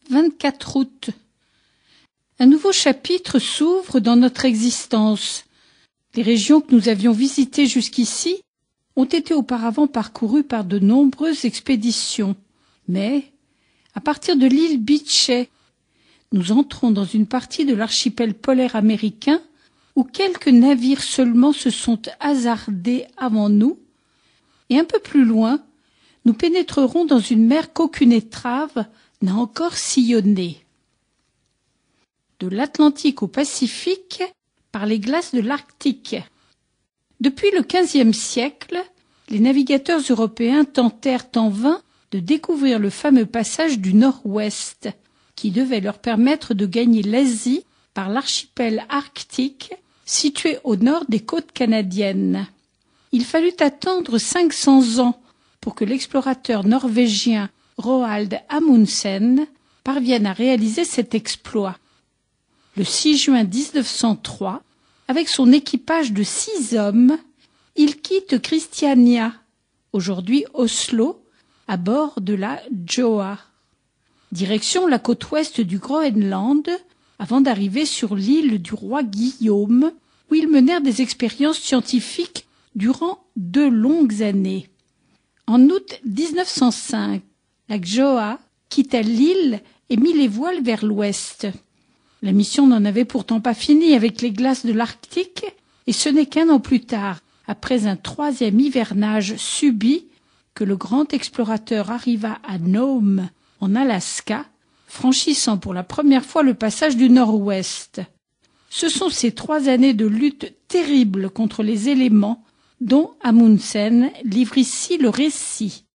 24 août. Un nouveau chapitre s'ouvre dans notre existence. Les régions que nous avions visitées jusqu'ici ont été auparavant parcourues par de nombreuses expéditions. Mais, à partir de l'île Beechey, nous entrons dans une partie de l'archipel polaire américain où quelques navires seulement se sont hasardés avant nous, et un peu plus loin, nous pénétrerons dans une mer qu'aucune étrave n'a encore sillonnée. De l'Atlantique au Pacifique, par les glaces de l'Arctique. Depuis le XVe siècle, les navigateurs européens tentèrent en vain de découvrir le fameux passage du Nord-Ouest, qui devait leur permettre de gagner l'Asie par l'archipel arctique situé au nord des côtes canadiennes. Il fallut attendre 500 ans pour que l'explorateur norvégien Roald Amundsen parvienne à réaliser cet exploit. Le 6 juin 1903, avec son équipage de 6 hommes, il quitte Christiania, aujourd'hui Oslo, à bord de la Gjoa. Direction la côte ouest du Groenland, avant d'arriver sur l'île du roi Guillaume, où ils menèrent des expériences scientifiques durant 2 longues années. En août 1905, la Gjoa quitta l'île et mit les voiles vers l'ouest. La mission n'en avait pourtant pas fini avec les glaces de l'Arctique, et ce n'est qu'un an plus tard, après un 3e hivernage subi, que le grand explorateur arriva à Nome, en Alaska, franchissant pour la première fois le passage du Nord-Ouest. Ce sont ces 3 années de lutte terrible contre les éléments dont Amundsen livre ici le récit.